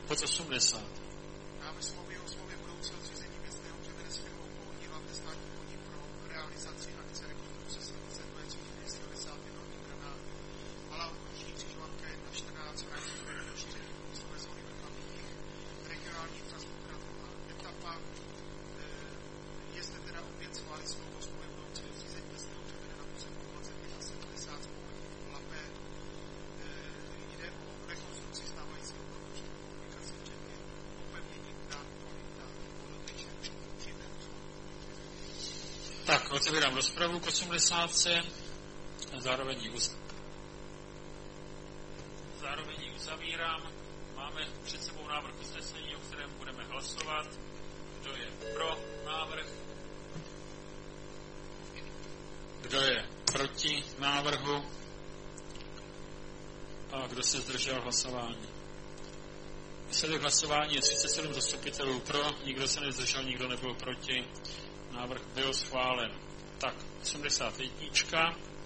Bod 80. Návrh smlouvy o smlouvě budoucího zřízení městského břemene s firmou Povodí hlavně státní podnik pro realizaci akce rekonstrukce silnice 2 třídy 210 na Malá okružní křižovatka 114 v rámci rozšíření průmyslové zóny Vrchlabí. Regionální infrastruktura druhá etapa. Je zde teda opět schválit smlouvu o smlouvě budoucího zřízení městského břemene na pozemku 25 a 70 z Povodí v Labe. Jde o rekonstrukci stávajícího provozu komunikace včetně upevnění dán komunita vodoteče přijde. Tak, otevírám rozpravu k 80. Zároveň ji uzavírám. Máme před sebou návrh usnesení, o kterém budeme hlasovat. Kdo je pro návrh? Kdo je proti návrhu? A kdo se zdržel hlasování? Výsledek hlasování je 37 zastupitelů pro, nikdo se nezdržel, nikdo nebyl proti. Návrh byl schválen. Tak, 81.